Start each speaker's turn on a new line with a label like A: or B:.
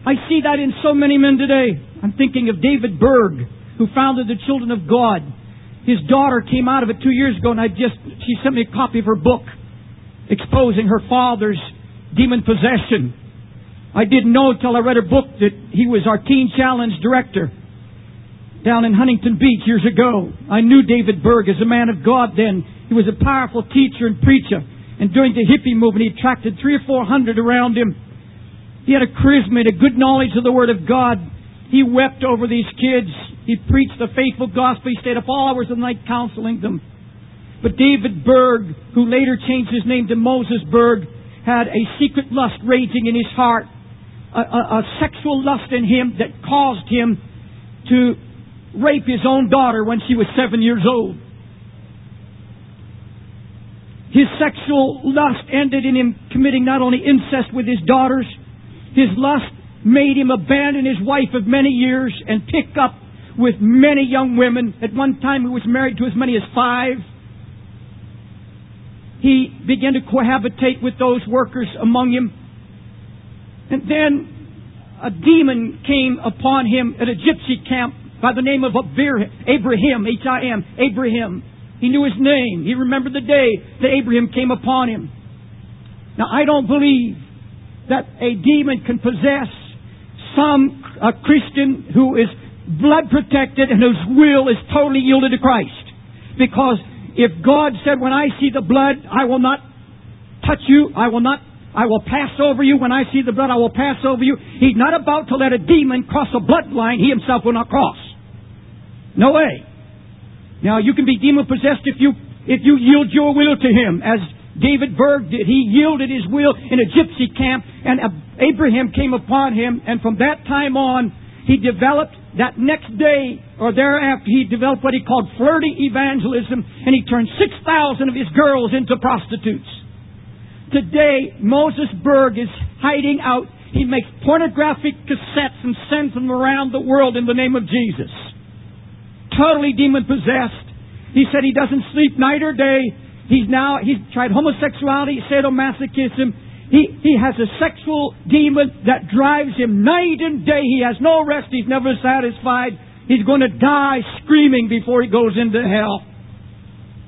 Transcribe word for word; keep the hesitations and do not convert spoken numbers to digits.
A: I see that in so many men today. I'm thinking of David Berg, who founded the Children of God. His daughter came out of it two years ago, and I just she sent me a copy of her book exposing her father's demon possession. I didn't know until I read her book that he was our Teen Challenge director down in Huntington Beach years ago. I knew David Berg as a man of God then. He was a powerful teacher and preacher. And during the hippie movement, he attracted three or four hundred around him. He had a charisma and a good knowledge of the Word of God. He wept over these kids. He preached the faithful gospel. He stayed up all hours of the night counseling them. But David Berg, who later changed his name to Moses Berg, had a secret lust raging in his heart. A, a, a sexual lust in him that caused him to rape his own daughter when she was seven years old. His sexual lust ended in him committing not only incest with his daughters, his lust made him abandon his wife of many years and pick up with many young women. At one time he was married to as many as five. He began to cohabitate with those workers among him. And then a demon came upon him at a gypsy camp by the name of Abraham, H I M, Abraham. He knew his name. He remembered the day that Abraham came upon him. Now, I don't believe that a demon can possess some a Christian who is blood protected and whose will is totally yielded to Christ. Because if God said, when I see the blood, I will not touch you, I will not, I will pass over you. When I see the blood, I will pass over you. He's not about to let a demon cross a bloodline he himself will not cross. No way. Now, you can be demon-possessed if you if you yield your will to Him, as David Berg did. He yielded his will in a gypsy camp, and Abraham came upon him, and from that time on, he developed, that next day, or thereafter, he developed what he called flirty evangelism, and he turned six thousand of his girls into prostitutes. Today, Moses Berg is hiding out. He makes pornographic cassettes and sends them around the world in the name of Jesus. Totally demon-possessed. He said he doesn't sleep night or day. He's now, he's tried homosexuality, sadomasochism. He, he has a sexual demon that drives him night and day. He has no rest. He's never satisfied. He's going to die screaming before he goes into hell.